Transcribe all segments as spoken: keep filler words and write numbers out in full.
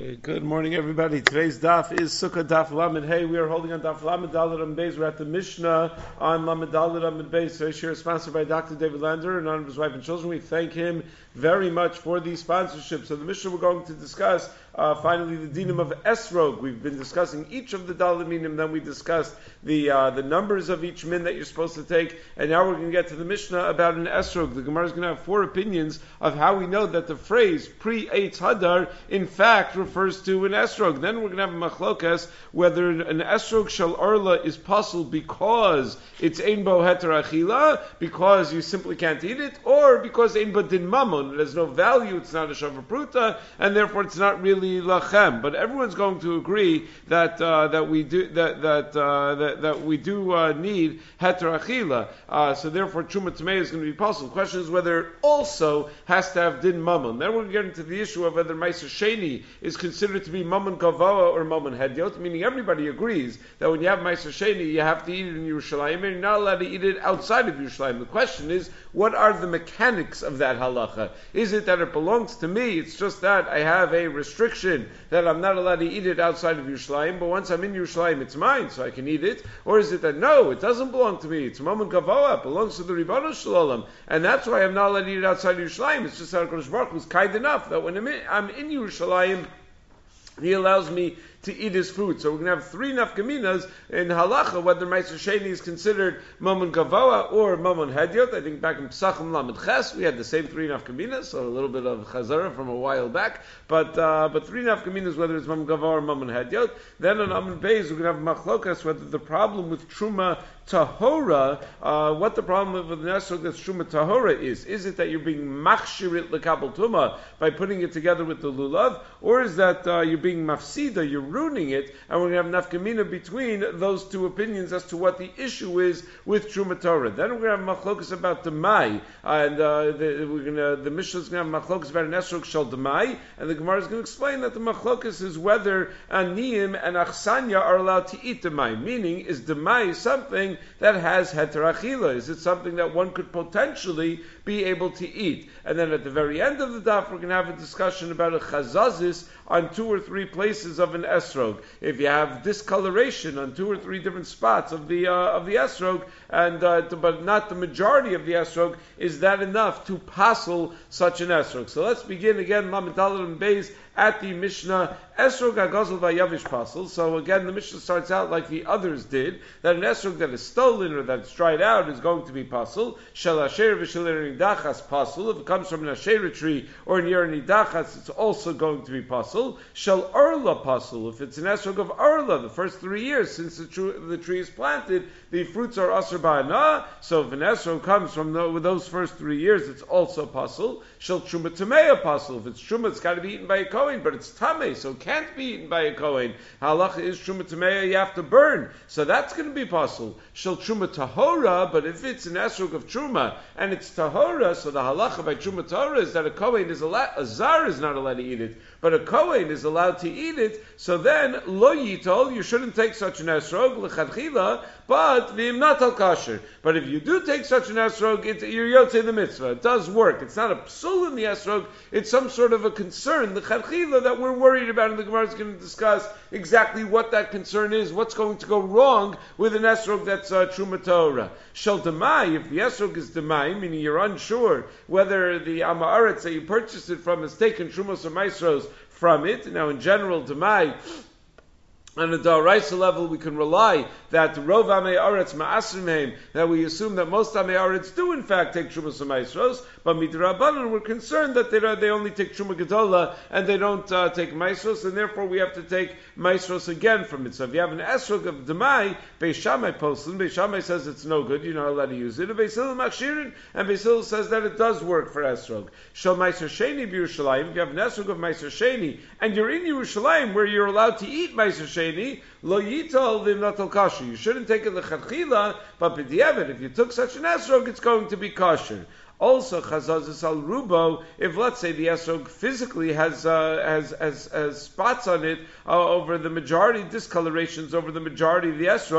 Okay, good morning, everybody. Today's daf is Sukkah Daf Lamed Hey. We are holding on Daf Lamed Dalet Amud Beis. We're at the Mishnah on Lamed Dalet Amud Beis. Today's share is sponsored by Doctor David Lander in honor of his wife and children. We thank him very much for the sponsorship. So the Mishnah we're going to discuss uh, finally the dinim of esrog. We've been discussing each of the Dalet minim. Then we discussed the uh, the numbers of each min that you're supposed to take. And now we're going to get to the Mishnah about an esrog. The Gemara is going to have four opinions of how we know that the phrase pre eitz hadar in fact refers to an esrog. Then we're going to have a machlokas whether an esrog shel arla is possible because it's ein bo heter achila, because you simply can't eat it, or because ein bo din mamon, it has no value, it's not a shavar pruta, and therefore it's not really lachem. But everyone's going to agree that uh, that we do that that uh, that, that we do uh, need heter achila. Uh, so therefore truma tamei is going to be possible. The question is whether it also has to have din mamon. Then we're going to get into the issue of whether ma'aser sheni is considered to be mamon gavoa or mamon hedyot, meaning everybody agrees that when you have ma'aser sheni, you have to eat it in Yerushalayim, and you're not allowed to eat it outside of Yerushalayim. The question is, what are the mechanics of that halacha? Is it that it belongs to me? It's just that I have a restriction that I'm not allowed to eat it outside of Yerushalayim, but once I'm in Yerushalayim, it's mine, so I can eat it? Or is it that, no, it doesn't belong to me, it's mamon gavoa, it belongs to the Ribono Shel Olam, and that's why I'm not allowed to eat it outside of Yerushalayim? It's just that HaKadosh Baruch Hu is kind enough that when I'm in, I'm in Yerushalayim, He allows me to eat his food. So we're going to have three nafkaminas in halacha, whether ma'aser sheni is considered mamon gavoa or mamon hedyot. I think back in Pesachim Lamed Ches, we had the same three nafkaminas, so a little bit of chazara from a while back, but uh, but three nafkaminas, whether it's mamon gavoa or mamon hedyot. Then on Amud Beis, we're going to have machlokas, whether the problem with truma tahora, uh, what the problem with the esrog that's truma tahora is. Is it that you're being machshirit lekabel tuma by putting it together with the lulav, or is that uh, you're being mafsida, you're ruining it, and we're going to have nafkamina between those two opinions as to what the issue is with truma Torah. Then we're going to have machlokas about demai, and uh, the, we're going to the Mishnah is going to have machlokas about an esrog shel demai, and the Gemara is going to explain that the machlokas is whether aniyim and achsanya are allowed to eat demai. Meaning, is demai something that has heter achila? Is it something that one could potentially be able to eat? And then at the very end of the daf, we're going to have a discussion about a chazazis on two or three places of an esrog. If you have discoloration on two or three different spots of the uh, of the esrog, and uh, to, but not the majority of the esrog, is that enough to passel such an esrog? So let's begin again, Lamed Dalet Amud Beis, at the Mishnah, esrog agazel vayavish pasel. So again, the Mishnah starts out like the others did, that an esrog that is stolen or that's dried out is going to be pasel. Shel asher v'shel nidachas pasel. If it comes from an asher tree or near a nidachas, it's also going to be pasel. Shel arla pasel. If it's an esrog of arla, the first three years since the, tr- the tree is planted, the fruits are asr ba'ana. So if an esrog comes from the, with those first three years, it's also pasel. Shel truma tamei pasel. If it's truma, it's got to be eaten by a kohen, but it's tamei, so it can't be eaten by a kohen. Halacha is truma tamei, you have to burn, so that's going to be possible. Shel truma tahora, but if it's an esrog of truma and it's tahora, so the halacha by truma tahora is that a kohen is allowed, a zar is not allowed to eat it, but a kohen is allowed to eat it. So then lo yitol, you shouldn't take such an esrog l'chadchila, but v'imnat al kasher. But if you do take such an esrog, it, you're yotzei the mitzvah. It does work. It's not a psul in the esrog. It's some sort of a concern, the chadchila, that we're worried about, and the Gemara is going to discuss exactly what that concern is, what's going to go wrong with an esrog that's uh, truma Torah. Shel demai, if the esrog is demai, meaning you're unsure whether the amaretz that you purchased it from has taken trumos or maisros from it. Now, in general, demai, on a daraisa level, we can rely that rov amei aretz ma'asrim, that we assume that most amei aretz do in fact take truma maisros, but midrabanan we're concerned that they they only take truma gedola and they don't uh, take maisros, and therefore we have to take maisros again from it. So if you have an esrog of demai, Beis Shammai poslim, Beis Shammai says it's no good, you're not allowed to use it. And Beis Hillel machshirin, and Beis Hillel says that it does work for esrog. Shel ma'aser sheni b'Yerushalayim, if you have an esrog of ma'aser sheni and you're in Yerushalayim where you're allowed to eat ma'aser sheni, lo yitol v'imnat al kasher. You shouldn't take it l'chadchila, but b'diavad, if you took such an esrog, it's going to be kosher. Also, chazazis al rubo, if let's say the esrog physically has, uh, has, has, has spots on it uh, over the majority, discolorations over the majority of the esrog,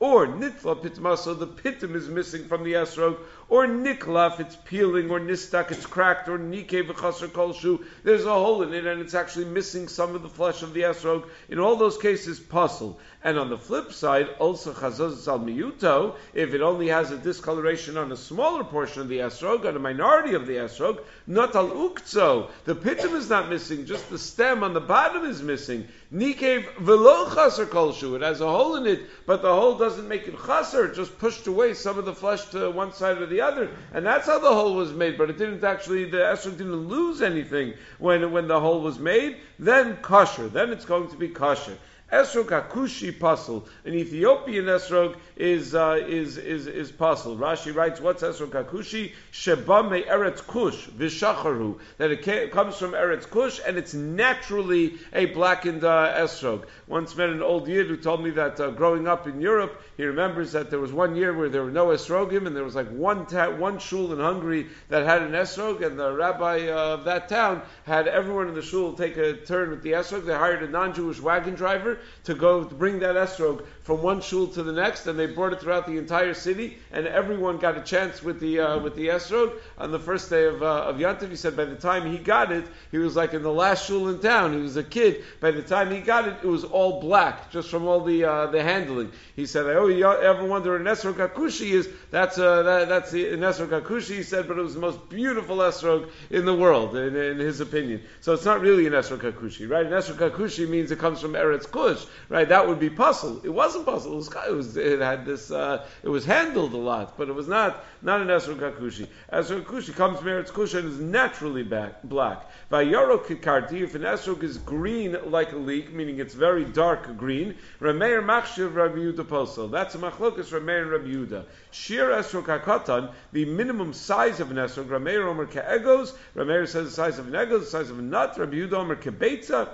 or nitla pitma, so the pitum is missing from the esrog, or niklaf, it's peeling, or nistak, it's cracked, or nike v'chaser kolshu, there's a hole in it and it's actually missing some of the flesh of the esrog. In all those cases, puzzle. And on the flip side, also chazaz al miyuto, if it only has a discoloration on a smaller portion of the esrog, on a minority of the esrog, not al ukzo, the pitum is not missing, just the stem on the bottom is missing. Nikev velo chaser kolshu, it has a hole in it, but the hole doesn't make it chaser, it just pushed away some of the flesh to one side or the other, and that's how the hole was made, but it didn't actually, the esrog didn't lose anything when, when the hole was made, then kosher, then it's going to be kosher. Esrog hakushi pasul. An Ethiopian esrog is uh, is is is pasul. Rashi writes, "What's esrog hakushi? Sheba me eretz kush v'shacharu." That it ca- comes from eretz kush and it's naturally a blackened uh, esrog. Once met an old yid who told me that uh, growing up in Europe, he remembers that there was one year where there were no esrogim, and there was like one ta- one shul in Hungary that had an esrog, and the rabbi uh, of that town had everyone in the shul take a turn with the esrog. They hired a non-Jewish wagon driver to go to bring that esrog from one shul to the next, and they brought it throughout the entire city, and everyone got a chance with the uh, with the esrog on the first day of uh, of Yantiv. He said by the time he got it, he was like in the last shul in town. He was a kid. By the time he got it, it was all black just from all the uh, the handling. He said, "Oh, you ever wonder what an esrog hakushi is? That's uh, that, that's the, an esrog hakushi." He said, but it was the most beautiful esrog in the world, in, in his opinion. So it's not really an esrog hakushi, right? An esrog hakushi means it comes from eretz kush. Right, that would be puzzle. It wasn't puzzle. It was, it was. It had this. Uh, it was handled a lot, but it was not not an esrog hakushi. Esrog hakushi comes from eretz kush and is naturally back, black. Vayaro kikarti. If an esrog is green like a leek, meaning it's very dark green, Rameir machshiv Rabbi Yehuda posel. That's a machlokas Rameir and Rabbi Yehuda. Shir esrog hakatan. The minimum size of an esrog. Rameir omer keegos. Rameir says the size of an egos, the size of a nut. Rabbi Yehuda omer kebeitza,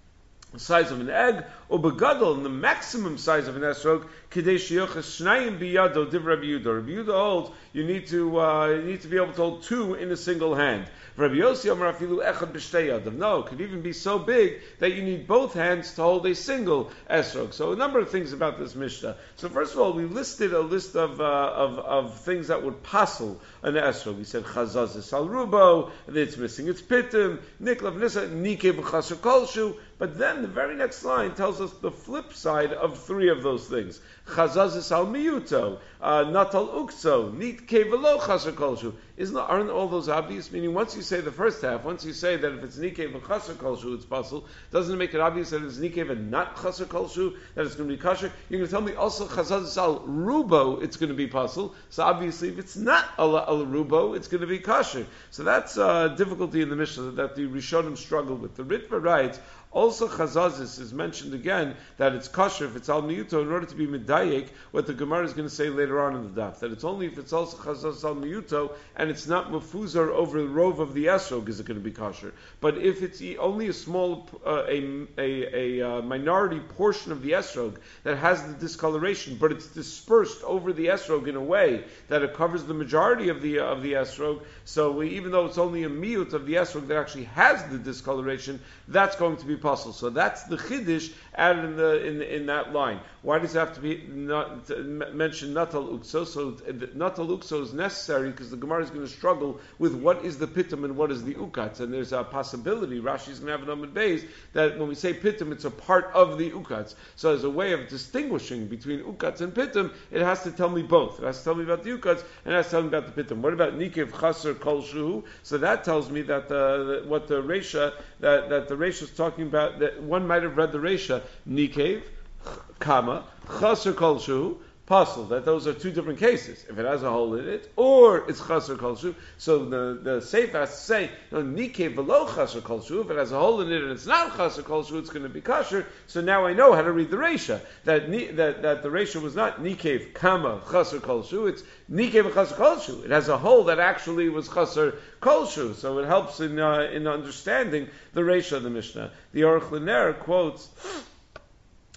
the size of an egg, or begadol, and the maximum size of an esrog, kidei shiyochas shnayim biyado div Rabbi Yehuda. Rabbi Yehuda holds you need to uh, you need to be able to hold two in a single hand. Rabbi Yossi Omer afilu echad b'shtei yadav. No, it could even be so big that you need both hands to hold a single esrog. So a number of things about this Mishnah. So first of all, we listed a list of uh, of, of things that would passel an esrog. We said chazazis al rubo, and it's missing its pitim, niklav nisa, nike b'chaser kolshu. But then the very next line tells us the flip side of three of those things. Chazazis al miyuto, uh, natal ukso, nit kevelo chaser kolshu. Isn't aren't all those obvious? Meaning, once you say the first half, once you say that if it's nikev and chaser kolshu, it's puzzle, doesn't it make it obvious that it's nikev and not chaser kolshu, that it's going to be kasher? You're going to tell me also chazazis al rubo, it's going to be puzzle. So obviously, if it's not al, al rubo, it's going to be kasher. So that's uh, difficulty in the Mishnah that the Rishonim struggle with. The Ritva writes, also chazazis is mentioned again that it's kosher if it's al miyuto in order to be medayek what the Gemara is going to say later on in the daf, that it's only if it's also chazazis al miyuto and it's not mefuzar over the rove of the esrog is it going to be kosher. But if it's only a small uh, a, a, a uh, minority portion of the esrog that has the discoloration, but it's dispersed over the esrog in a way that it covers the majority of the uh, of the esrog, so we, even though it's only a miyut of the esrog that actually has the discoloration, that's going to be possible. So that's the chiddush added in the in in that line. Why does it have to be not to mention natal ukso? So natal ukso is necessary because the Gemara is going to struggle with what is the pitum and what is the ukatz, and there's a possibility Rashi is going to have an amud beis that when we say pitum, it's a part of the ukatz. So as a way of distinguishing between ukatz and pitum, it has to tell me both. It has to tell me about the ukatz and it has to tell me about the pitum. What about nikev chaser kol shuhu? So that tells me that uh, what the Reisha that that the Reisha is talking about, that one might have read the Reisha nikev kama chaser kol shuhu puzzle, that those are two different cases. If it has a hole in it, or it's chaser kolshu. So the the Seif has to say, no, nike velo chaser kolshu. If it has a hole in it and it's not chaser kolshu, it's going to be kasher. So now I know how to read the Reisha. That that that the Reisha was not nikev kama chaser kolshu. It's nikev chaser kolshu. It has a hole that actually was chaser kolshu. So it helps in uh, in understanding the Reisha of the Mishnah. The Aruch LaNer quotes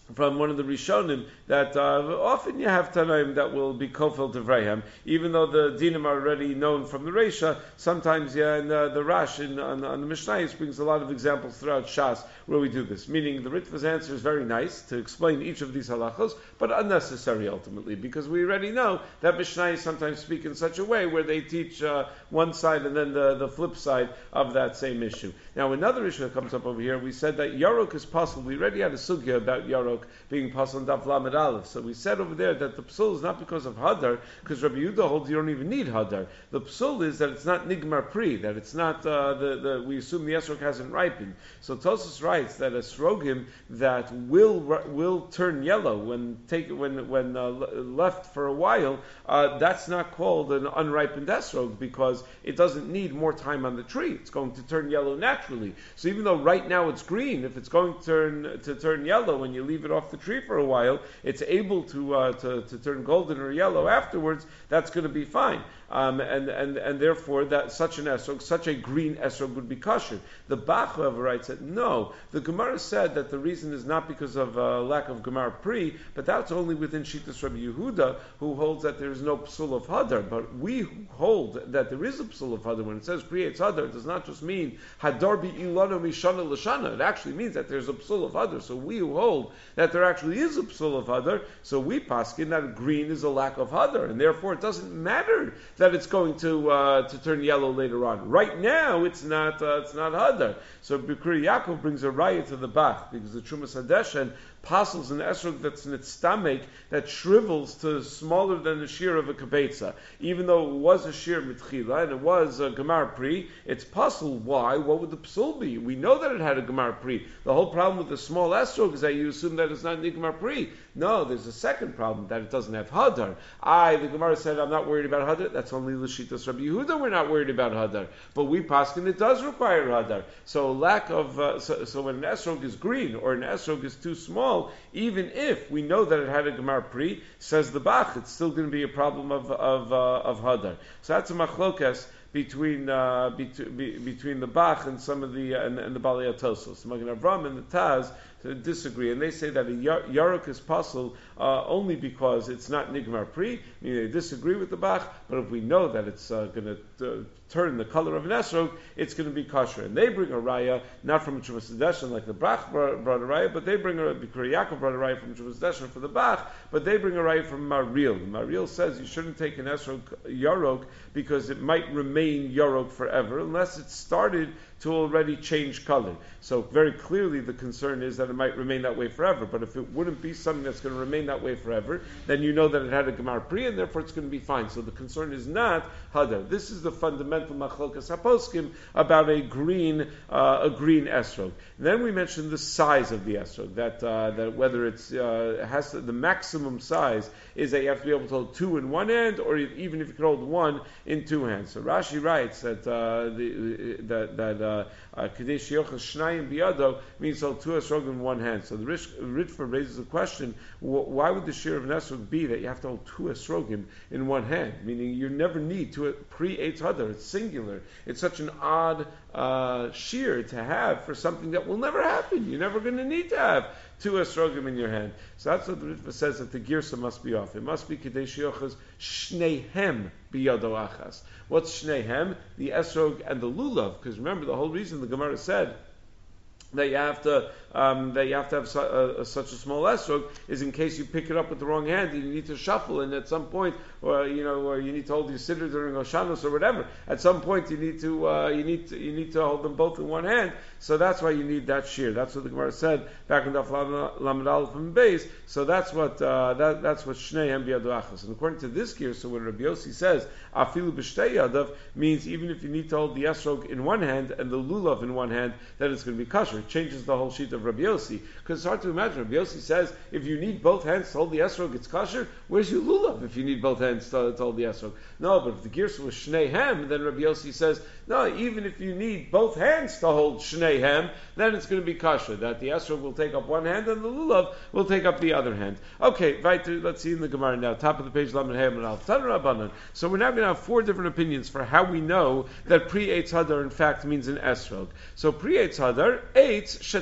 from one of the Rishonim that uh, often you have Tanaim that will be Kofel Devrehem, even though the Dinim are already known from the Reisha. Sometimes, yeah, and uh, the Rash in, on, on the Mishnayos brings a lot of examples throughout Shas where we do this. Meaning, the Ritva's answer is very nice to explain each of these halachos, but unnecessary ultimately, because we already know that Mishnayos sometimes speak in such a way where they teach uh, one side and then the, the flip side of that same issue. Now, another issue that comes up over here, we said that Yarok is possible. We already had a sugya about Yarok being pasul on Daf Lamed Aleph. So we said over there that the psul is not because of hadar, because Rabbi Yehuda holds you don't even need hadar. The psul is that it's not nigmar pri, that it's not uh, the, the we assume the esrog hasn't ripened. So Tosfos writes that esrogim that will will turn yellow when take when when uh, left for a while, uh, that's not called an unripened esrog because it doesn't need more time on the tree. It's going to turn yellow naturally. So even though right now it's green, if it's going to turn to turn yellow when you leave it off the tree for a while, it's able to uh, to, to turn golden or yellow afterwards. That's going to be fine, um, and and and therefore that such an esrog, such a green esrog would be kosher. The Bach, however, writes that no. The Gemara said that the reason is not because of uh, lack of Gemara pri, but that's only within Shittas Rabbi Yehuda, who holds that there is no psul of hadar. But we hold that there is a psul of hadar. When it says pri eitz hadar, it does not just mean hadar bi ilana mishana l'shana. It actually means that there's a psul of hadar. So we who hold that there actually is a psul of hadar, so we paskin that green is a lack of hadar, and therefore it doesn't matter that it's going to uh, to turn yellow later on. Right now, it's not uh, it's not hadar. So Bikuri Yaakov brings a raya to the Bach because the Trumas Hadeshen passes an esrog that's in its stomach that shrivels to smaller than the shear of a kabetza. Even though it was a shear mitchila and it was a gemar pri, it's pasul. Why? What would the psul be? We know that it had a gemar pri. The whole problem with the small esrog is that you assume that it's not nigmar pri. No, there's a second problem, that it doesn't have hadar. I, the Gemara said, I'm not worried about hadar. That's only l'shitas Rabbi Yehuda. We're not worried about hadar. But we paskin it does require hadar. So lack of uh, so, so when an esrog is green or an esrog is too small, even if we know that it had a gemar pri, says the Bach, it's still going to be a problem of of uh, of hadar. So that's a machlokas between uh, be, between the Bach and some of the uh, and, and the Balei Tosos. Magen Avram and the Taz disagree, and they say that a yarok is pasul uh, only because it's not nigmar pri. I mean, they disagree with the Bach, but if we know that it's uh, going to uh, turn the color of an esrog, it's going to be kosher. And they bring a raya not from a Trumas Hadeshen like the Bach brought, brought a raya, but they bring a Bikuri Yaakov brought a raya from Trumas Hadeshen for the Bach, but they bring a raya from Maril. Maril says you shouldn't take an esrog yarok because it might remain yarok forever unless it started to already change color. So very clearly the concern is that it might remain that way forever. But if it wouldn't be something that's going to remain that way forever, then you know that it had a gemar pri, and therefore it's going to be fine. So the concern is not hadar. This is the fundamental machlokas haposkim about a green uh, a green esrog. And then we mentioned the size of the esrog. That uh, that whether it's uh, has to, the maximum size is that you have to be able to hold two in one hand, or even if you can hold one in two hands. So Rashi writes that uh, the, that that uh, Kadesh Yochas Shnayim Biyado means hold two esrog in one hand. So the Ritva raises a question: why would the shear of an esrog be that you have to hold two esrogim in one hand? Meaning you never need to pre eitz hadar. It's singular. It's such an odd uh, shear to have for something that will never happen. You're never going to need to have two esrogim in your hand. So that's what the Ritva says, that the girsa must be off. It must be Kadesh Yochas Shneihem Biyado Achas. What's Shneihem? The esrog and the lulav. Because remember, the whole reason the Gemara said that you have to um, that you have to have su- uh, such a small esrog is in case you pick it up with the wrong hand and you need to shuffle, and at some point, or you know, or you need to hold your siddur during Oshanos or whatever. At some point, you need to uh, you need to, you need to hold them both in one hand. So that's why you need that shear. That's what the Gemara said back in Daf Lamed Aleph from base. So that's what uh, that that's what Shneihem Biyado Achas. And according to this gear, so when Rabbi Yossi says Afilu B'Shtei Yadav means even if you need to hold the esrog in one hand and the lulav in one hand, then it's going to be kosher. It changes the whole sheet of Rabbi Yossi, because it's hard to imagine. Rabbi Yossi says if you need both hands to hold the esrog, it's kosher. Where's your lulav if you need both hands to, to hold the esrog? No, but if the girsa was Shneihem, then Rabbi Yossi says no. Even if you need both hands to hold Shneihem, then it's going to be kosher. That the esrog will take up one hand and the lulav will take up the other hand. Okay, right. Let's see in the Gemara now. Top of the page, Lamed Hey and Alf Tan Rabbanan. So we're now going to have four different opinions for how we know that pre eitz hadar in fact means an esrog. So pre eitz hadar, eitz shetam eitz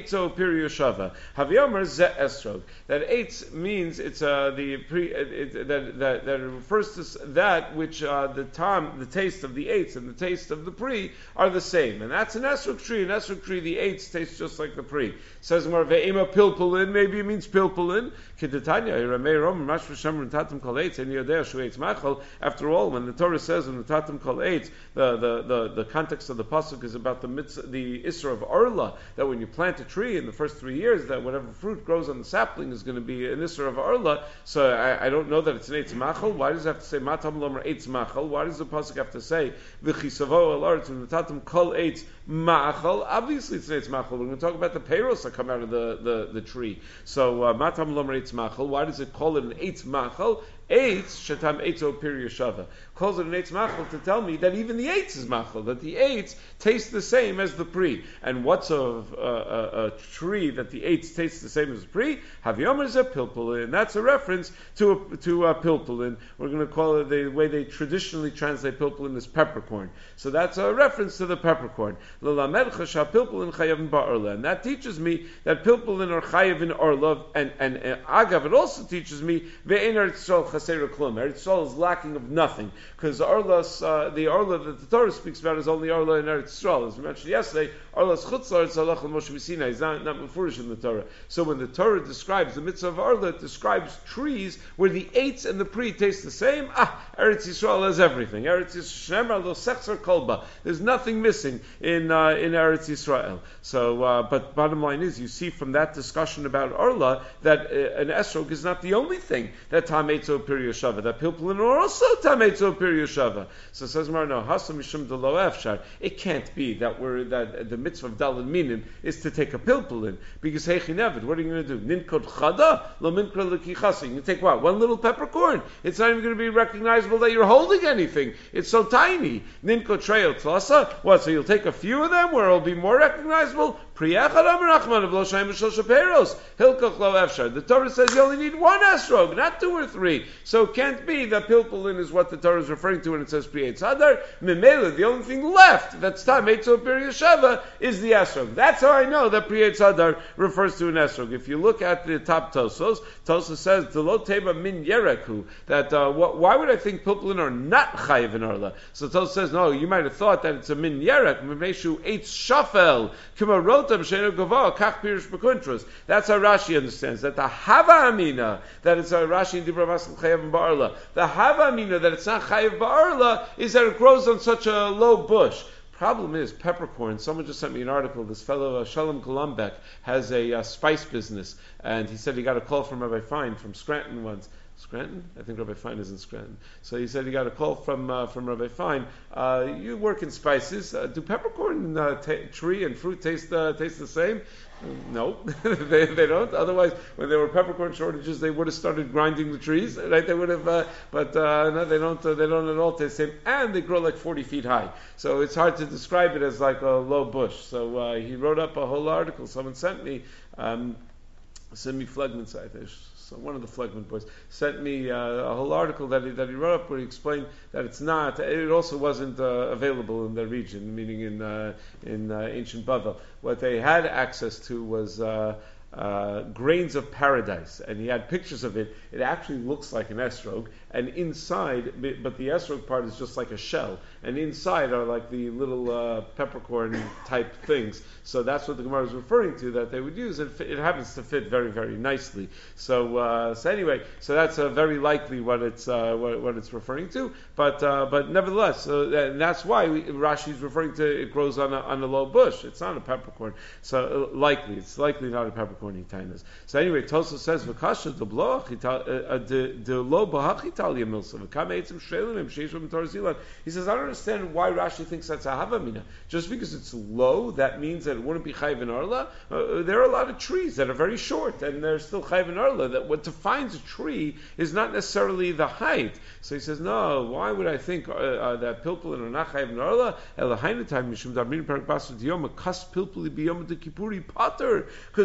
eitzo piriyushava. Havyomer ze esrog. That eitz means it's uh, the pre, it, it, that, that that it refers to that which uh, the tam, the taste of the eitz and the taste of the pri are the same, and that's an esrog tree. An esrog tree, the eitz tastes just like the pri. Says more ve'ema pilpulin. Maybe it means pilpulin. Kedetanya Ramei Rom Mashva Shamrin Tatum Kol Eitz and Yodea Shuetz Machal. After all, when the Torah says in the Tatum Kol Eitz, the, the, the, the context of the pasuk is about the mitzvah, the Isra of Arla, that when you plant a tree in the first three years, that whatever fruit grows on the sapling is going to be an Isra of Arla. So I, I don't know that it's an Eitz Machal. Why does it have to say Matam Lomer Eitz Machal? Why does the pasuk have to say V'chisavo Al Aretz when the Tatum Kol Eitz Machal? Obviously it's an Eitz Machal. We're going to talk about the payros that come out of the, the, the tree. So uh, Matam Lomer Eitz Machal. Why does it call it an Eitz Machal? Eitz, Shatam Eitzo Pir Yeshava. Calls it an Eitz Machal to tell me that even the Eitz is Machal, that the Eitz tastes the same as the Pri. And what's a, a, a tree that the Eitz tastes the same as the Pri? Havyomer is a Pilpulin. That's a reference to a, to a Pilpulin. We're going to call it, the way they traditionally translate Pilpulin is peppercorn. So that's a reference to the peppercorn. L'lamed Chasha Pilpulin Chayavin Ba'arla. And that teaches me that Pilpulin are Chayavin Arla. And, and, and Agav, it also teaches me Ve'en Eretz Yisrael Chaser Klum. Eretz Yisrael is lacking of nothing. Because Arlas, uh, the Arla that the Torah speaks about is only Arla in Eretz Yisrael. As we mentioned yesterday, Arlas Chutz La'aretz Halach Moshe Messina is not, not Mefurish in the Torah. So when the Torah describes the mitzvah of Arla, it describes trees where the eitz and the pri taste the same. Ah, Eretz Yisrael has everything. Eretz Yisrael lo sechzer kolba. There's nothing missing in uh, in Eretz Yisrael. So, uh, but bottom line is, you see from that discussion about Arla that uh, an esrog is not the only thing that tametzo pir yeshava. That pilpulin are also tametzo pir yeshava. So says Mar, no, hasam mishum delo efshar. It can't be that we're that the mitzvah of daled minim is to take a pilpulin, because heichi nevid. What are you going to do? Ninkod chada lo minkra lekichasa. You can take what? One little peppercorn. It's not even going to be recognizable that you're holding anything. It's so tiny. Ninkod treil tlasa. What? So you'll take a few of them where it'll be more recognizable. The Torah says you only need one esrog, not two or three. So it can't be that pilpulin is what the Torah is referring to when it says Pri Eitz Hadar. Memela, the only thing left that's Tam Eitzo Pir Yeshava is the esrog. That's how I know that Pri Eitz Hadar refers to an esrog. If you look at the top Tosos, Tosos says Delo Teba Min Yereku, that uh, wh- why would I think pilpulin are not chayiv in Arla? So Tosos says no. You might have thought that it's a Min Yerek, Mimeshu Eitz Shafel, Kima Rotam Sheno Gava Kach Pirish Bekuntros. That's how Rashi understands that the Hava Amina, that it's a Rashi in Dibra Masal Chayav Ba'arla. The Hava Amina that it's not Chayav Ba'arla is that it grows on such a low bush. Problem is peppercorn. Someone just sent me an article. This fellow uh, Shalom Kolumbek has a uh, spice business, and he said he got a call from Rabbi Fine from Scranton once. Scranton? I think Rabbi Fine is in Scranton. So he said he got a call from uh, from Rabbi Fine. Uh, you work in spices. Uh, do peppercorn uh, t- tree and fruit taste uh, taste the same? No, they, they don't. Otherwise, when there were peppercorn shortages, they would have started grinding the trees, right? They would have, uh, but uh, no, they don't. Uh, they don't at all taste the same, and they grow like forty feet high. So it's hard to describe it as like a low bush. So uh, he wrote up a whole article. Someone sent me, um, sent me Flegman site. So one of the Flegman boys sent me uh, a whole article that he, that he wrote up where he explained that it's not. It also wasn't uh, available in the region, meaning in uh, in uh, ancient Bavel. What they had access to was uh, uh, grains of paradise, and he had pictures of it. It actually looks like an esrog, and inside, but the esrog part is just like a shell, and inside are like the little uh, peppercorn type things. So that's what the Gemara is referring to, that they would use. It, it happens to fit very, very nicely. So, uh, so anyway, so that's uh, very likely what it's uh, what, what it's referring to. But uh, but nevertheless, uh, and that's why we, Rashi is referring to it grows on a, on a low bush. It's not a peppercorn. So uh, likely, it's likely not a peppercorn. So anyway, Tosa says v'kasha the bloach the lo bahachitalia milsa v'kam eitzim shreilim sheishim torzilan. He says I don't understand why Rashi thinks that's a havamina. Just because it's low, that means that it wouldn't be chayv in arla. Uh, there are a lot of trees that are very short, and they're still chayv in arla. That what defines a tree is not necessarily the height. So he says no. Why would I think uh, uh, that pilpulin are not chayv in arla? Elahainu time mishum dabrin perak basu diyom kas pilpuli biyom de kipuri pater, because the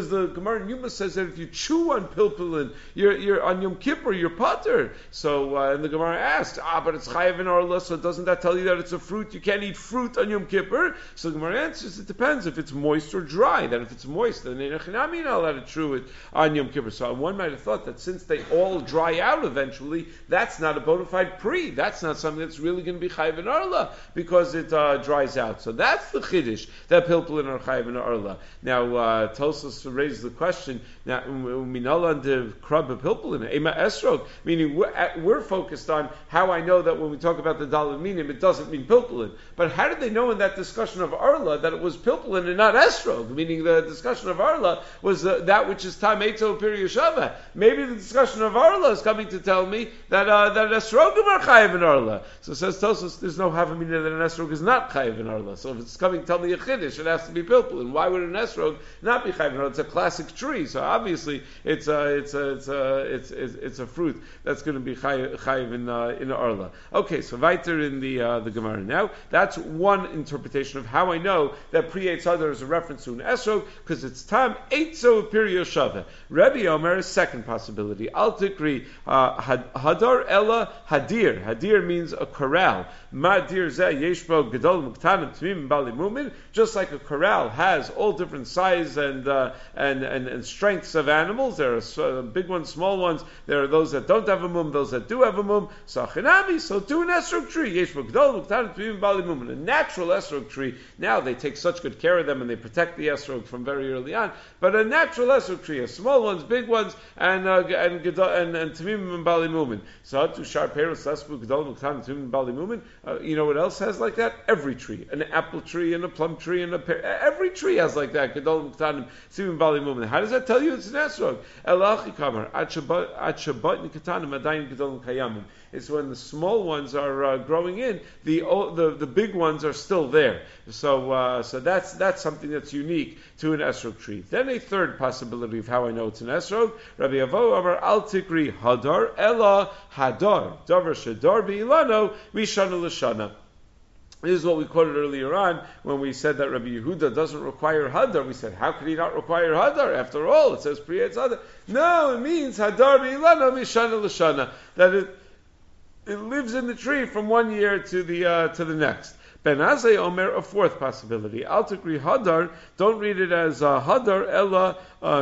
Gemara in Yuma says that if you chew on pilpulin, you're, you're on Yom Kippur, you're pater. So, uh, and the Gemara asked, ah, but it's chayav in arla, so doesn't that tell you that it's a fruit? You can't eat fruit on Yom Kippur? So the Gemara answers, it depends if it's moist or dry. That if it's moist, then you're not allowed to chew it on Yom Kippur. So one might have thought that since they all dry out eventually, that's not a bona fide pre. That's not something that's really going to be chayav in arla because it uh, dries out. So that's the chiddush that pilpulin are chayav in arla. Now uh, Tosfos raises the question. Now minala de krab pilpulin ema esrog, meaning we're, we're focused on how I know that when we talk about the daled minim, it doesn't mean pilpulin. But how did they know in that discussion of arla that it was pilpulin and not esrog? Meaning the discussion of arla was uh, that which is tam eitzo piriyashava. Maybe the discussion of arla is coming to tell me that uh, that esrogim are chayav in arla. So says Tosfos, there's no havamina that an esrog is not chayav in arla. So if it's coming to tell me a chiddush, it has to be pilpulin. Why would an esrog not be chayav in arla? It's a classic tree, so obviously it's a it's a it's a it's it's, it's a fruit that's going to be chayav, chayav in uh, in arla. Okay, so weiter in the uh, the Gemara now. That's one interpretation of how I know that pri Eitzadar is a reference to an esrog because it's tam eitzo piriyashava. Rebbe Omer, second possibility. Al tikri uh, hadar ella hadir. Hadir means a corral. Madir zeh yeshbo gedol muktanim tmim bali mumin. Just like a corral has all different size and, uh, and and and strengths of animals. There are uh, big ones, small ones. There are those that don't have a mum, those that do have a mum. So chinami, so do an esrog tree. Yeshbo gedol muktanim tmim bali mumin. A natural esrog tree. Now they take such good care of them and they protect the esrog from very early on. But a natural esrog tree, a small ones, big ones, and uh, and and and tmim and bali mumin. So to shar peros lesbu gedol muktanim tmim bali mumin. Uh, you know what else has like that? Every tree, an apple tree, and a plum tree, and a pear. Every tree has like that. Gedol muktanim tmim bali mumin. How does that tell you it's an esrog? Elachi kamar at shabat nikatanim adayin gedol kayamim. It's when the small ones are uh, growing in, the, the the big ones are still there. So uh, so that's that's something that's unique to an esrog tree. Then a third possibility of how I know it's an esrog. Rabbi Avo Amar Al Tikri Hadar Ella Hadar Davar Shadar Beilano Mishana Lashana. This is what we quoted earlier on when we said that Rabbi Yehuda doesn't require Hadar. We said, how could he not require Hadar? After all, it says Pri Eitzadar. No, it means Hadar Beilano Mishana Lashana. That it It lives in the tree from one year to the uh, to the next. Ben Azai Omer, a fourth possibility. Al Tikri Hadar, don't read it as uh, Hadar, Ella,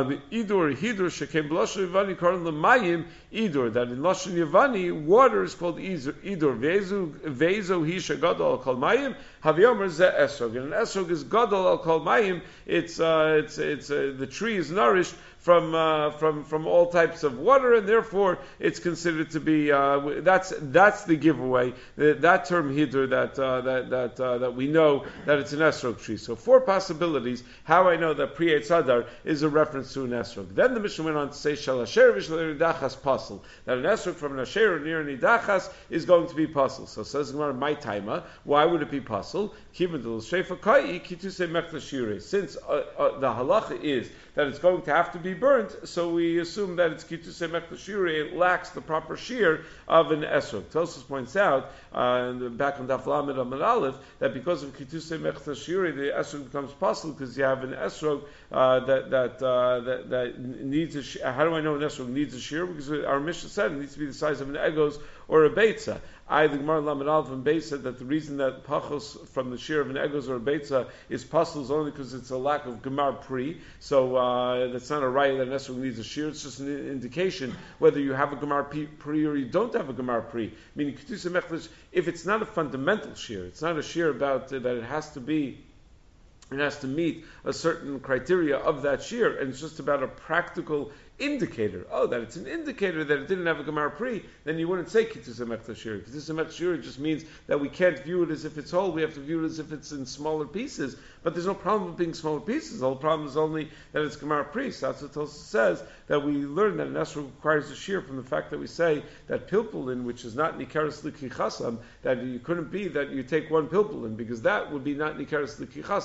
Idur, Hidur, Shekem Lashon Yavani, Karan Lamayim, Idur. That in Lashon Yavani, water is called Idur. Vezu, Vezo, Hisha, Gadol, Al Kol Mayim, Haviomer, Ze Esrog. And an Esrog is Gadol, Al Kol Mayim. It's, uh, it's, it's, uh, the tree is nourished from uh, from from all types of water, and therefore it's considered to be uh, that's that's the giveaway. That, that term hidur that uh, that that uh, that we know that it's an esrog tree. So four possibilities how I know that Pri Eitzadar is a reference to an esrog. Then the Mishnah went on to say shal asher v'shal nidachas pasul, that an esrog from an asher near nidachas is going to be pasul. So says Gemara, my taima, why would it be pasul? Since uh, uh, the halacha is that it's going to have to be burnt, so we assume that it's kituse mechlashire, it lacks the proper shear of an esrog. Tosfos points out, uh, back on Daf Lamed Amud Aleph, that because of kituse mechlashire, the esrog becomes possible because you have an esrog uh, that that, uh, that that needs a shear. How do I know an esrog needs a shear? Because our Mishnah said it needs to be the size of an egos or a beitza. I, the Gemara Lamed Aleph and Beis said that the reason that pachos from the shear of an egos or a beitza is pasul is only because it's a lack of gemar pri. So uh, that's not a right that an esrog needs a shear. It's just an indication whether you have a gemar pri or you don't have a gemar pri. Meaning, if it's not a fundamental shear, it's not a shear about uh, that it has to be. It has to meet a certain criteria of that shear, and it's just about a practical indicator. Oh, that it's an indicator that it didn't have a Gemar Pri, then you wouldn't say Kitus Emech Tashir. Kitus Emech Tashir just means that we can't view it as if it's whole, we have to view it as if it's in smaller pieces. But there's no problem with being smaller pieces. The whole problem is only that it's Gemar Pri. So that's what Tosfos says, that we learn that an esrog requires a shear from the fact that we say that pilpulin, which is not Nikaris L'Kichasam, that you couldn't be that you take one pilpulin, because that would be not Nikaris L'Kichasam.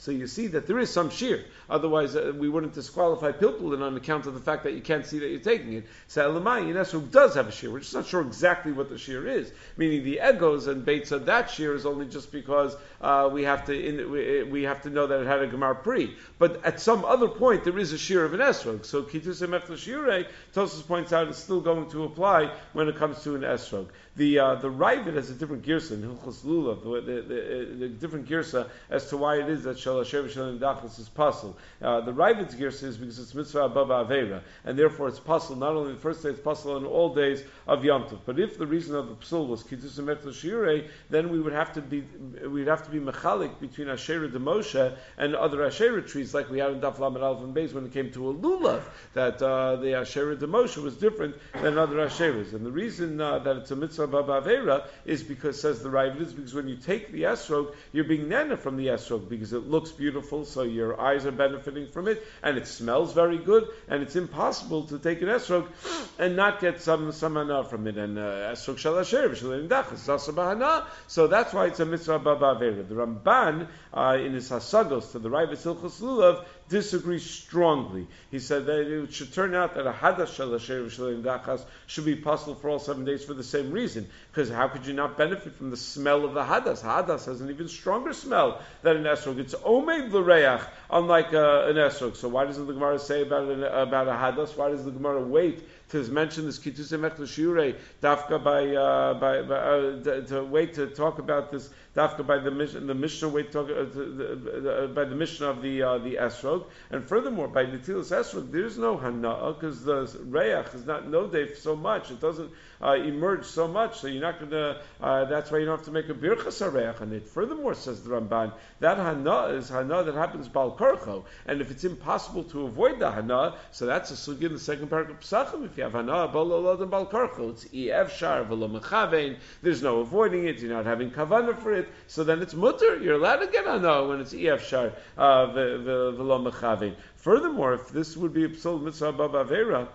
So you see that there is some shear. Otherwise, uh, we wouldn't disqualify pilpulin on account of the fact that you can't see that you're taking it. So Elamai, in esrog does have a shear. We're just not sure exactly what the shear is. Meaning the egos and beitza, that shear is only just because uh, we have to in, we, we have to know that it had a gemar pri. But at some other point, there is a shear of an esrog. So kitusei mechta shirei, Tosfos points out, is still going to apply when it comes to an esrog. The uh, the Ravid has a different girsa in Hilchos Lulav, the, the, the, the different girsa as to why it is that Shal Asher V'Shalim Dachas is puzzle. Uh, the Ravid's girsa is because it's mitzvah above Aveira, and therefore it's puzzle not only the first day, it's puzzle on all days of Yom Tov. But if the reason of the psul was Kitus Mechta Shirei, then we would have to be we'd have to be mechalik between Asherah de Moshe and other Asherah trees, like we had in Daf Lamed Aleph and Beis when it came to a Lulav, that uh, the Asherah de Moshe was different than other Asherahs. And the reason uh, that it's a mitzvah above Aveira is because, says the Ravid, is because when you take the esrog, you're being nana from the esrog because it looks beautiful, so your eyes are benefiting from it, and it smells very good, and it's impossible to take an esrog and not get some some hana from it. And esrog shel asher v'shel indachas zasa b'hana. So that's why it's a mitzvah above Aveira. The Ramban uh, in his Hasagos to the Ravid Hilchos Lulav disagrees strongly. He said that it should turn out that a hadash shel asher v'shel indachas should be possible for all seven days for the same reason. Because how could you not benefit from the smell of the hadas? Hadas has an even stronger smell than an esrog. It's omeid l'reach, unlike uh, an esrog. So why doesn't the Gemara say about an, about a hadas? Why does the Gemara wait to mention this kitusei mechta shirei dafka by uh, by, by uh, to, to wait to talk about this dafka by the mission the Mishnah wait to talk uh, the, the, uh, by the Mishnah of the uh, the esrog, and furthermore by netilas esrog there's no hana because the reach is not nodef so much, it doesn't uh, emerge so much, so you're not going to uh, that's why you don't have to make a birchas hareach on it. Furthermore, says the Ramban, that hana is hana that happens bal karcho, and if it's impossible to avoid the hana, so that's a sugi in the second paragraph of Pesachim. If you have hana bal olad bal karcho, it's efshar v'lo mechavein, there's no avoiding it, you're not having kavanah for it, so then it's mutter, you're allowed to get hana when it's efshar uh, v'lo mechavein. Furthermore, if this would be a psul mitzvah above Aveira,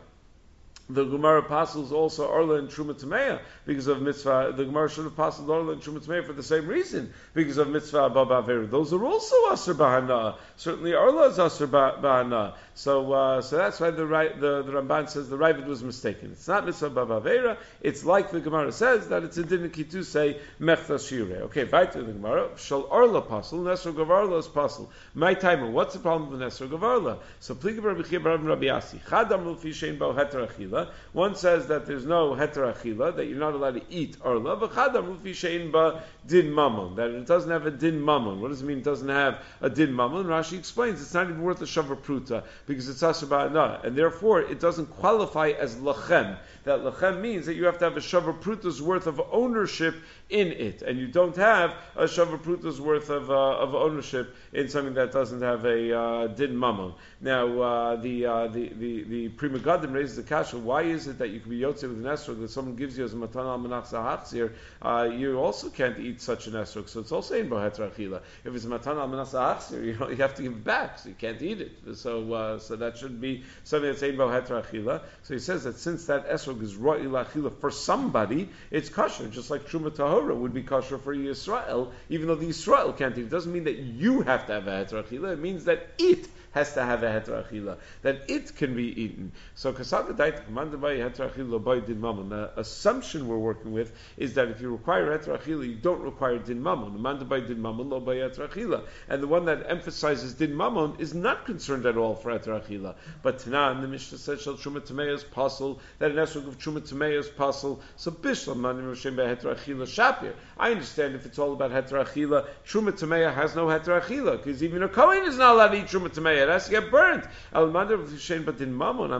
the Gemara passes also Orla and Truma Tameya because of mitzvah. The Gemara should have passed Orla and Truma Tameya for the same reason, because of mitzvah above Aveira. Those are also Asr Bahana. Certainly Orla is Asr Bahana. So, uh, so that's why the, the the Ramban says the Ravid was mistaken. It's not mitzvah above Aveira. It's like the Gemara says that it's a din kitusei mechta shirei. Okay, right to the Gemara. Shall Orla pasul Nesro Gavarla is pasul. My timer. What's the problem with Nesro Gavarla? So Pliga Rabbi Chia Bar Rabbi Yasi. Chadam l'fi shein bo heter achila. One says that there's no heter achila, that you're not allowed to eat Orla. But Chadam l'fi shein ba din mamon, that it doesn't have a din mamon. What does it mean? It doesn't have a din mamon. Rashi explains it's not even worth a shavar pruta, because it's asher ba'ana, and therefore it doesn't qualify as lachem. That lachem means that you have to have a shavar pruta's worth of ownership in it, and you don't have a shavar pruta's worth of uh, of ownership in something that doesn't have a uh, din mamon. Now uh, the, uh, the the the Pri Megadim raises the kasha: why is it that you can be yotze with an esrog that someone gives you as a matan al manach zahachzir? Uh, you also can't eat such an esrog, so it's also in boheter achila. If it's a matan al manach zahachzir, you know, you have to give it back, so you can't eat it. So uh, so that should be something that's in boheter achila. So he says that since that esrog is ro'il achila for somebody, it's kosher, just like truma tahora would be kosher for Yisrael, even though the Yisrael can't eat. It doesn't mean that you have to have a heter achila. It means that it has to have a heter achila, that it can be eaten. So kasaka daita commanded by heter achila by din mamon. The assumption we're working with is that if you require heter achila, you don't require din mamon. Commanded by din mamon lo by heter achila, and the one that emphasizes din mamon is not concerned at all for heter achila. But Tanan, the Mishnah says shal truma tamei is pasul, that an esrog of truma tamei is pasul. So bishlam manim roshem by heter achila shapir. I understand if it's all about heter achila, truma tamei has no heter achila, because even a kohen is not allowed to eat truma tamei. It has to get burnt. But din mamon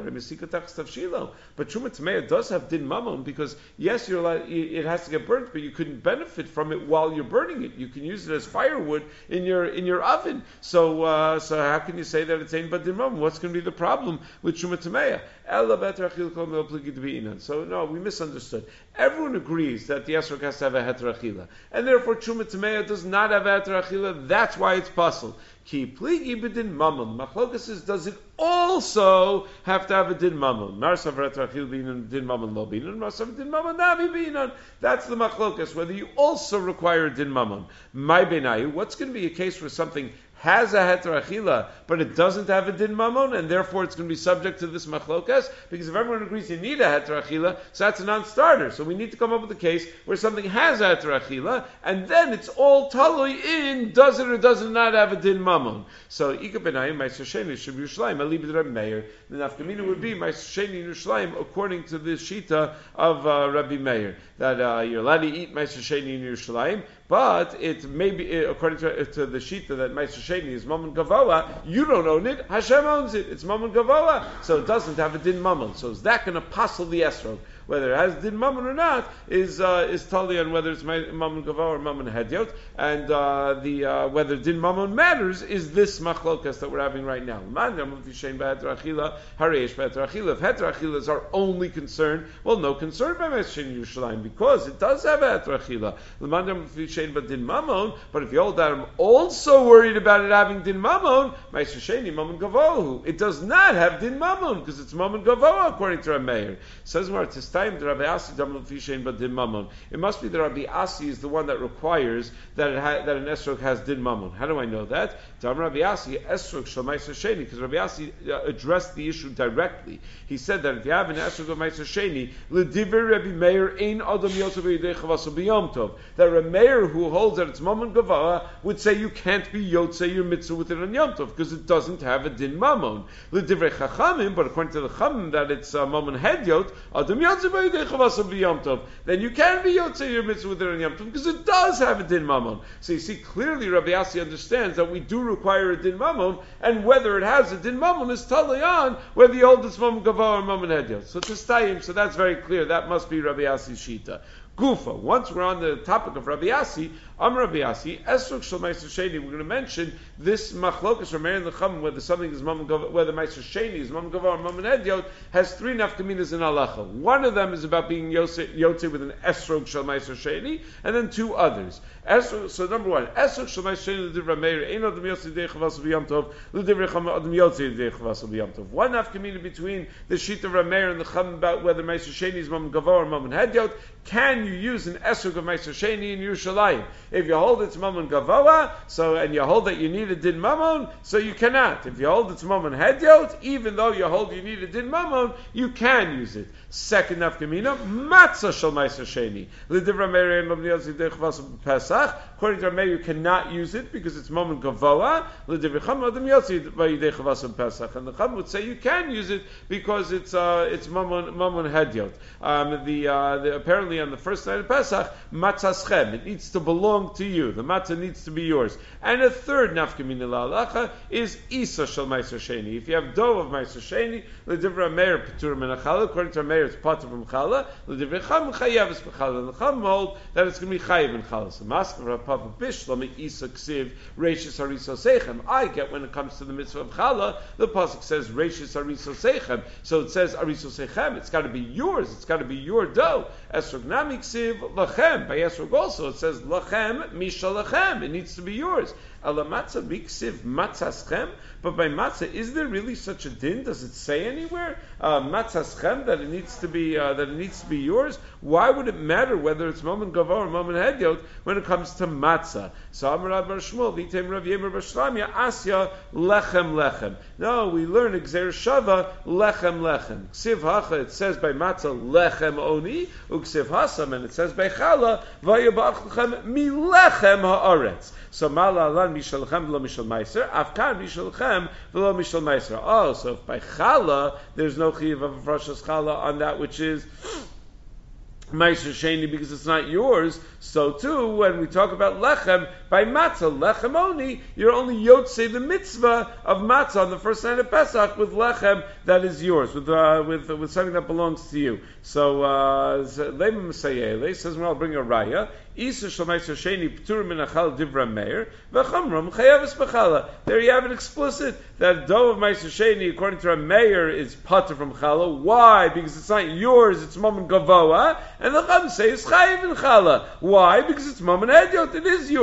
But truma tamei does have din mamon, because yes, you're allowed, it has to get burnt, but you couldn't benefit from it while you're burning it. You can use it as firewood in your in your oven. So uh, so how can you say that it's ain't but din mamon? What's going to be the problem with truma tamei? So no, we misunderstood. Everyone agrees that the esrog has to have a heter achila, and therefore truma tamei does not have a heter achila. That's why it's pasul. Ki pligi b'din mamon. Machlokas is, does it also have to have a din mamon? Marsav heter achila b'inan din mamon lo b'inan. Marsav din mamon nami b'inan. That's the machlokas, whether you also require din mamon. My benayu, what's going to be a case where something has a heter achila, but it doesn't have a din mamon, and therefore it's going to be subject to this machlokas, because if everyone agrees you need a heter achila, so that's a non-starter. So we need to come up with a case where something has a heter achila, and then it's all talui in, does it or does it not have a din mamon. So, Ika benayim, Meiser Sheni, Shib Yerushalayim, Alibid Reb Meir. The nafkamina would be Meiser Sheni in Yerushalayim, according to the shita of uh, Rabbi Meir, that uh, you're allowed to eat Meiser Sheni in Yerushalayim, but it may be, according to, to the shita that Meiser Sheni is Mammon Gavoa, you don't own it, Hashem owns it, it's Mammon Gavoa, so it doesn't have a din Mammon. So is that going to passel the esrog? Whether it has din Mammon or not is uh, is totally on whether it's Mammon Gavoa or Mammon Hedyot, and uh, the uh, whether din Mammon matters is this machlokas that we're having right now. If heter achila is our only concern, well, no concern by Meiser Sheni Yerushalayim, because it does have a heter achila. But din Mammon, but if you hold that I'm also worried about it having din Mammon, Meiser Sheni Mammon Gavoa, it does not have din Mammon because it's Mammon Gavoa according to Rameir. Says more to time the Rabbi Asi dam l'fi shein ba din Mammon. It must be that Rabbi Asi is the one that requires that it ha- that an esrog has din Mammon. How do I know that? Dam Rabbi Asi esrog shel Meiser Sheni, because Rabbi Asi uh, addressed the issue directly. He said that if you have an esrog of Meiser Sheni, l'divrei Rabbi Meir ein adam yotzav v'yidei chavasa b'yom tov. That Rabbi Meir, who holds that it's Mammon Gavoa, would say you can't be yotzei your mitzvah with it on Yom Tov because it doesn't have a din Mammon. L'divrei Chachamim, but according to the Chachamim that it's uh, Mammon Hedyot, adam yotzav then you can be yotzei your mitzvah with it on Yom Tov because it does have a din Mammon. So you see clearly Rabbi Asi understands that we do require a din Mammon, and whether it has a din Mammon is totally on whether you hold it's Mammon Gavoa or Mammon Hedyot. So to stayim, so that's very clear. That must be Rabbi Asi's shita. Gufa. Once we're on the topic of Rabbi Asi, Am Rabbi Asi, Esrog Shel Meiser Sheni. We're going to mention this machlokas or Meir and the Chum, whether something is Mammon Gavoa, whether Meiser Sheni is Mammon Gavoa or Mammon Hedyot, has three nafkaminas in halacha. One of them is about being yotze with an Esrog Shel Meiser Sheni, and then two others. Esrog, so number one, Esrog Shel Meiser Sheni l'divrei Meir ein adam yotze yidei chavasa b'yom tov l'divrei Chum adam yotze yidei chavasa b'yom tov. One nafkamina between the sheet of Rabbi Meir and the Chum about whether Meiser Sheni is Mammon Gavoa or Mammon Hedyot. Can you use an esrog of Meiser Sheni in Yerushalayim? If you hold it's Mammon Gavoa, so and you hold that you need a din Mammon, so you cannot. If you hold it's Mammon Hedyot, even though you hold you need a din Mammon, you can use it. Second nafkamina, matzah shel Meiser Sheni. L'divrei Meir ein adam yotze yidei chavasa b'Pesach. According to Meir, you cannot use it because it's Mammon Gavoa. L'divrei Chum adam yotze yidei chavasa b'Pesach. And the Chum would say you can use it because it's uh, it's Mammon Mammon Hedyot. Um, the, uh, the apparently on the first night of Pesach, matzaschem, it needs to belong to you. The matzah needs to be yours. And a third nafkamina la'alacha is isa shel Meiser Sheni. If you have dough of Meiser Sheni, l'divrei Meir p'tur min hachala. According to Meir, it's patur from chala. L'divrei Chum chayav b'chala. And the Chum hold that it's going to be chayav in chala. So mask Rav Papa Bishlam isa ksiv reishis hariso seichem. I get when it comes to the mitzvah of chala, the pasuk says reishis hariso seichem. So it says hariso seichem. It's got to be yours. It's got to be your dough. Esrog nami ksiv lachem. By esrog also it says lachem misha lachem. It needs to be yours. Ala matzah miksiv matzaschem. But by matzah, is there really such a din? Does it say anywhere uh, matzaschem that it needs to be uh, that it needs to be yours? Why would it matter whether it's Mammon Gavoa or Mammon Hedyot when it comes to matzah? So Amar Rav Bar Shmuel v'yitem Rav Yemer Bar Shlamya asya lechem lechem. No, we learn Gzer Shava lechem lechem. Ksiv hacha it says by matzah lechem oni, uksiv hasam and it says by chala vayabach lechem mi lechem haaretz. So mala alan mishal lechem v'lo mishal meiser, afkan mishal lechem v'lo mishal meiser. Oh, so if by chala there's no chiyuv of frashas chala on that which is Meiser Sheni because it's not yours, so too when we talk about lechem by matzah lechem only, you're only yotzei the mitzvah of matzah on the first night of Pesach with lechem that is yours, with uh, with with something that belongs to you. So Leim Masayele says, well, I'll bring a raya. Isa shel Meiser Sheni p'tur min achal divrei Meir v'chamram chayavis b'chala. There you have it explicit that dough of Meiser Sheni according to a Meir is patur from chala. Why? Because it's not yours; it's Mammon Gavoa, and the Chum says chayav in chala. Why? Because it's Mammon Hedyot. It is yours.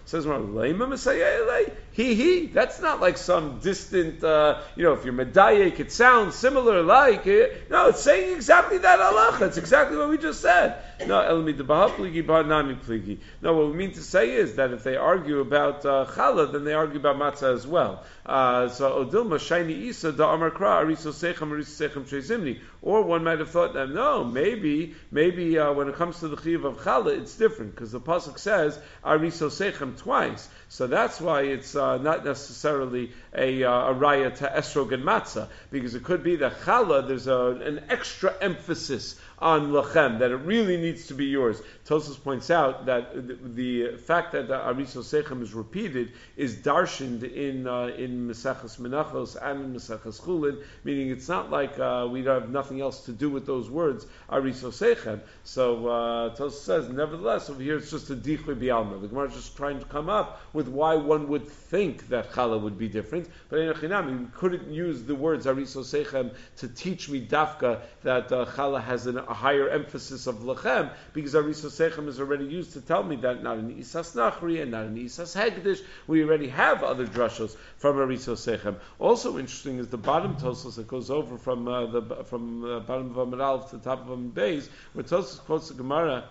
Says Lema Messiah he he. That's not like some distant. Uh, you know, if you're medayek, it sounds similar. Like it. No, it's saying exactly that halacha. It's exactly what we just said. No, elmi debaha pligi bar nami pligi. No, what we mean to say is that if they argue about uh, challah, then they argue about matzah as well. Uh, so odilma shayni isa da amar kra ariso sechem ariso sechem shezimni. Or one might have thought that no, maybe maybe uh, when it comes to the chiyuv of challah, it's different because the pasuk says ariso sechem twice. So that's why it's uh, not necessarily a, uh, a raya to esrog and matzah, because it could be that challah there's a, an extra emphasis on lachem, that it really needs to be yours. Tosfos points out that the, the fact that the ariso sechem is repeated is darshaned in uh, in Maseches Menachos and in Maseches Chulin, meaning it's not like uh, we have nothing else to do with those words, ariso sechem. So uh, Tosfos says, nevertheless, over here it's just a dichui bialma. The Gemara is just trying to come up with why one would think that challah would be different, but in Echinami, we couldn't use the words ariso sechem to teach me dafka that uh, challah has an, a higher emphasis of lachem, because ariso sechem is already used to tell me that not in Isas Nachri and not in Isas Hegdish. We already have other drushos from ariso sechem. Also interesting is the bottom Tosfos that goes over from uh, the from uh, bottom of Amud Aleph to the top of Amud Beis, where Tosfos quotes the Gemara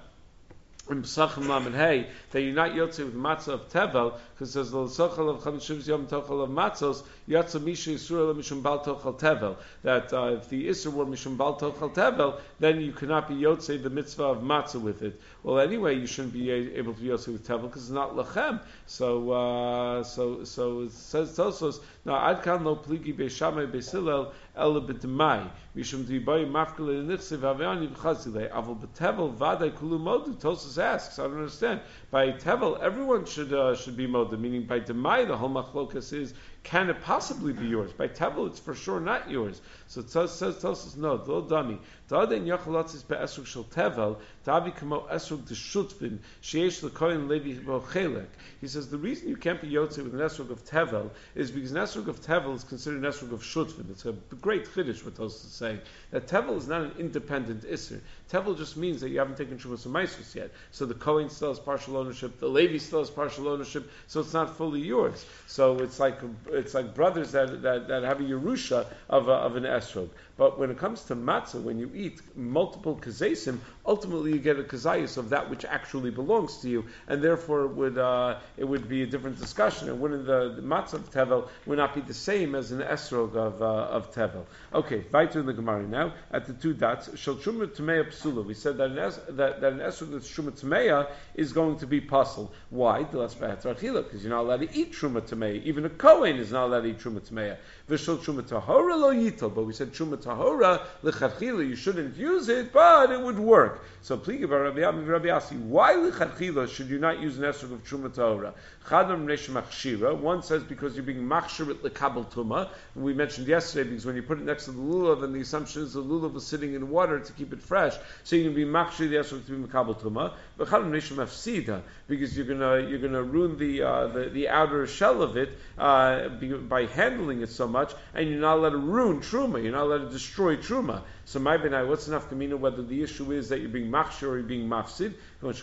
in Pesachim Lamed Hey that you're not yotze with matzah of tevel, because it says l'sochel of chamishivs yom tochel of matzos yotze mishu yisur mishum bal tochel tevel, that uh, if the isur were mishum bal tochel tevel, then you cannot be yotze the mitzvah of matzah with it. Well, anyway, you shouldn't be able to be yotze with tevel because it's not lachem. So, uh, so, so it says Tosfos now adkan lo pligi beishamay beisilel el b'demai mishum diboy mafkel nichsev aviani b'chazilei aval b'tevel vaday kulu modu. Tosfos asks, I don't understand. By tevel, everyone should uh, should be moda. Meaning by demai, the whole machlokas is, can it possibly be yours? By tevel, it's for sure not yours. So it says, says Tosfos, no, lo dami. Da'aden yachalatzis be'esrug shel tevel, ta'avi kamo esrug d'shutvin, sheyesh l'koyin levi b'ochelek. He says the reason you can't be yotze with an esrug of tevel is because an esrug of tevel is considered an esrug of shutvin. It's a great chiddush what Tosfos is saying. That tevel is not an independent isser. Tevel just means that you haven't taken Shumas Maisus yet. So the Kohen still has partial ownership, the Levi still has partial ownership, so it's not fully yours. So it's like it's like brothers that, that, that have a Yerusha of, a, of an esrog. But when it comes to matzah, when you eat multiple kazesim, ultimately you get a kazayis of that which actually belongs to you, and therefore it would uh, it would be a different discussion. And wouldn't the, the matzah of tevel would not be the same as an esrog of uh, of tevel. Okay, weiter in the Gemara now at the two dots. Shel truma tmeya psula. We said that an es, that, that an esrog that's truma tmeya is going to be puzzle. Why? Because you're not allowed to eat truma tmeya. Even a kohen is not allowed to eat truma tmeya. V'shel truma tahora lo yitel. But we said truma tahora lechatchila. You shouldn't use it, but it would work. So pligi bar Rabbi Ami Rabbi Asi. Why lechatchila should you not use an esrog of truma tahora? Chadam resh machshira. One says because you're being machshirit lekabel tuma. We mentioned yesterday because when you put it next to the lulav, then the assumption is the lulav is sitting in water to keep it fresh, so you can be machshir the esrog to be mekabel tuma. But chadam resh mafsida, because you're gonna you're gonna ruin the uh, the, the outer shell of it uh, by handling it so much, and you're not allowed to ruin truma. You're not allowed to destroy truma. So my benai, what's enough kamina whether the issue is that you're being machshir or you're being mafsid?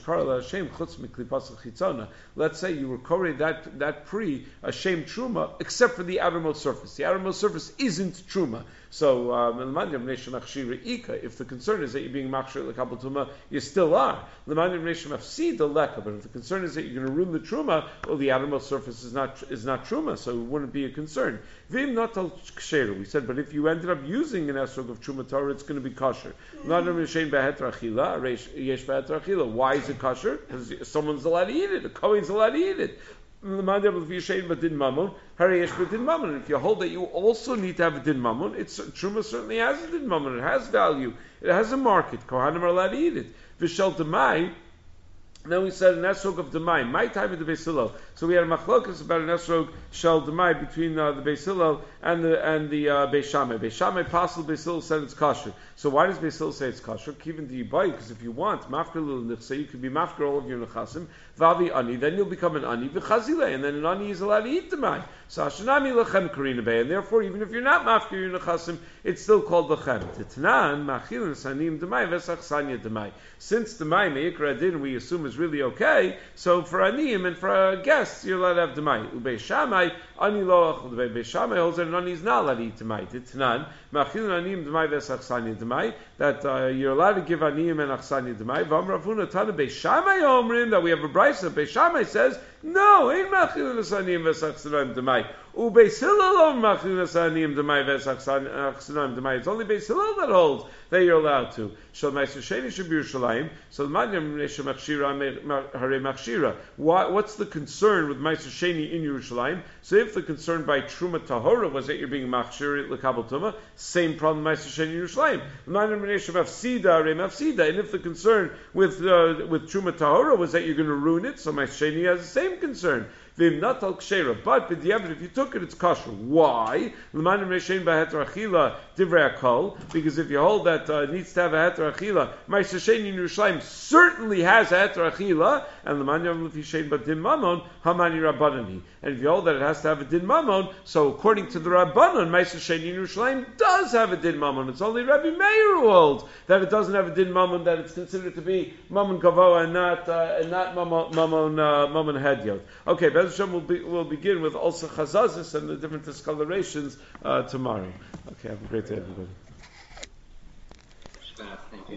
Let's say you were korei that that pre a shame truma except for the outermost surface. The outermost surface isn't truma. So um, if the concern is that you're being machshir lekabel tuma, you still are. But if the concern is that you're going to ruin the truma, well, the outermost surface is not is not truma, so it wouldn't be a concern. We said, but if you ended up using an esrog of truma Torah, it's going to be kosher. Why is it kosher? Because someone's allowed to eat it. A kohen's allowed to eat it. If you hold that you also need to have a din mamun, it's truma certainly has a din mamun. It has value. It has a market. Kohanim are allowed to eat it. V'shel demai. Then we said an esrog of demai. My time of the Beis Hillel. So we had a machlokas about an esrog shel demai between uh, the Beis Hillel and the and the uh, Beis Shammai. Beis Shammai possible Beis Hillel said it's kosher. So why does Beis Hillel say it's kosher? Even the yibai, because if you want mafker little nichse, you could be mafker all of your nechasim. Vavi ani, then you'll become an ani v'chazile, and then an ani is allowed to eat demai. So Hashanami lechem karina bay, and therefore even if you're not mafkir your nechasim, it's still called lechem. Titnan machilin sanim demai vesachsanya demai. Since demai meikra adin we assume is really okay, so for aniyim and for uh, guests you're allowed to have demai. Ubei shamai ani loach. Ubei shamai holds that an ani is not allowed to eat demai. Titnan machilin aniyim demai vesachsanya demai. That uh, you're allowed to give aniyim and achsanya demai. Vam Ravuna tana bei shamai omrim that we have a brayso. Bei shamai says no, ain't machilin aniyim vesachsanya demai. Ubeis Hillel machilin aniyim demai vesachsanya demai. It's only Beis Hillel that holds that you're allowed to. Shal Meiser Sheni should be Yerushalayim. So the Manyam Nesha Machshira Hare Machshira. What's the concern with Meiser Sheni in Yerushalayim? So if the concern by Truma Tahora was that you're being Machshir Lekabel Tuma, same problem Meiser Sheni in Yerushalayim. The Manyam Nesha Mafsida Hare Mafsida. And if the concern with uh, with Truma Tahora was that you're going to ruin it, so Meiser Sheni has the same concern. But if you took it, it's kosher. Why? Because if you hold that uh, it needs to have a heter achila, Meiser Sheni in Yerushalayim certainly has a heter achila, and the manyam lefi shein but din mamon hamani rabbanani. And if you hold that it has to have a din mamon, so according to the rabbanon, Meiser Sheni in Yerushalayim does have a din mamon. It's only Rabbi Meir who holds that it doesn't have a din mamon, that it's considered to be mamon kavoa and not uh, and not mamon mamon, uh, mamon hedyot. Okay. We'll, be, we'll begin with also chazazis and the different discolorations uh, tomorrow. Okay, have a great day, everybody.